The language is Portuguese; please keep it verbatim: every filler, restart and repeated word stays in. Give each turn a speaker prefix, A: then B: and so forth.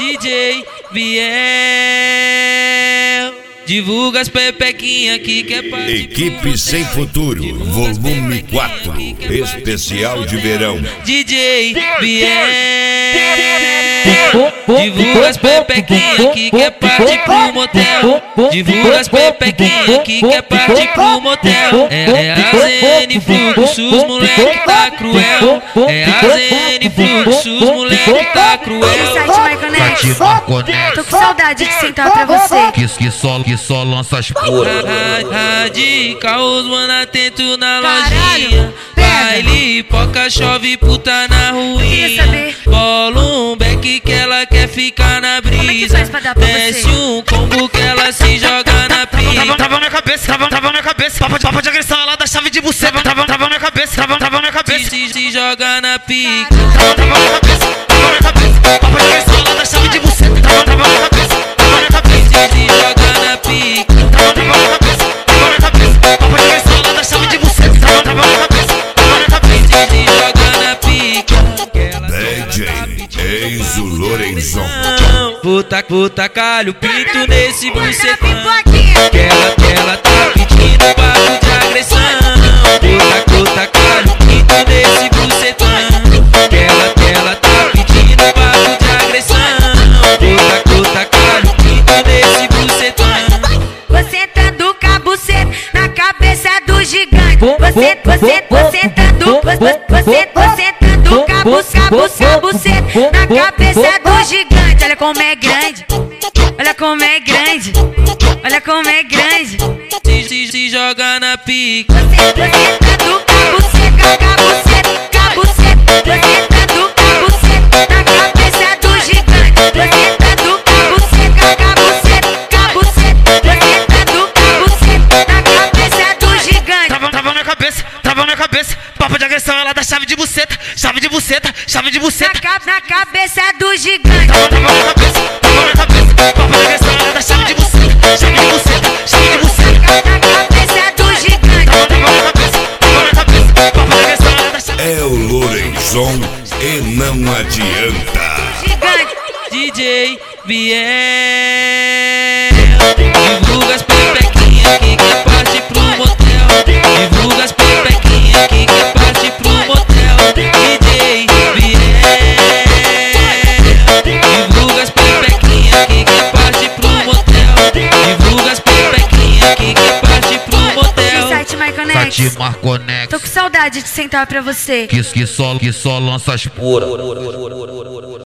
A: D J Biel, divulga as pepequinhas que quer partir.
B: Equipe Sem Futuro, volume quatro, especial de verão.
A: D J Biel, divulga as pepequinhas que quer partir pro motel. Divulga as pepequinhas que quer partir pro motel. É a Zene Fluxos, moleque tá cruel. É a Zene Fluxos, moleque tá cruel.
C: Tô com saudade de sentar pra você.
D: Que, que, só, que só lança as porra.
A: Radical, os mano atento na lojinha. Baile, poca, chove, puta na ruinha. Bola um beck que ela quer ficar na brisa. Desce um combo que ela se joga na pica.
E: Tava na cabeça, tava, tava na cabeça. Papo de, papo de agressão, ela dá chave de buceta. Tava, tava na cabeça, tava, tava na cabeça.
A: Se, se joga na pica.
E: Tava, tava na cabeça, tava na cabeça. Papo de agressão, ela dá chave de buceta. Tava, tava na cabeça, tava na cabeça.
A: Se, se joga na pica.
E: Tava, tava na cabeça, tava na cabeça. Papo de agressão, ela dá chave de buceta. Tava, tava na cabeça, tava na cabeça.
A: Se, se joga na pica.
B: D J Enzo Lorenzon.
A: Puta, puta, calho, pinto nesse bucetão. Que ela, que ela tá pedindo papo de agressão. Puta, puta, calho, pinto nesse bucetão. Que ela, que ela tá pedindo papo de agressão. Puta, puta, calho, pinto nesse bucetão.
C: Você tando com a buceta na cabeça do gigante. Você, você, você tando, você, você, você tando com a buceta, buceta, buceta na cabeça do gigante. Olha como é grande, olha como é grande, olha como é grande.
A: Se, se, se joga na pica.
C: Você, você tando com a buceta, com a buceta, com a buceta. Você tando com a buceta na cabeça do gigante. Você tando com a buceta, com a buceta, com a buceta. Você tando com a buceta na cabeça do gigante.
E: Tava, tava na cabeça, tava na cabeça. Papo de agressão, ela dá chave de buceta. Chave de buceta, chave de
C: Na,
E: buceta.
C: ca na cabeça do gigante.
E: Tava, tava na cabeça, tava na cabeça. Papo de agressão, ela dá chave de buceta. Chave de buceta, chave de buceta.
C: Na cabeça do gigante.
E: Tava, tava na cabeça, tava na cabeça. Papo de agressão, ela dá chave.
B: É o Lorenzon e não adianta.
C: Gigante.
A: D J Biel, divulga as pepequinhas que quer partir pro motel. Divulga as pepequinhas que quer partir pro motel. D J Biel, divulga as pepequinhas que quer partir pro motel. Divulga as pepequinhas que quer partir pro motel.
C: Site Marconex.
D: Site Marconex.
C: Tô com saudade de sentar pra você.
D: Que, que, só, que só lança as porra.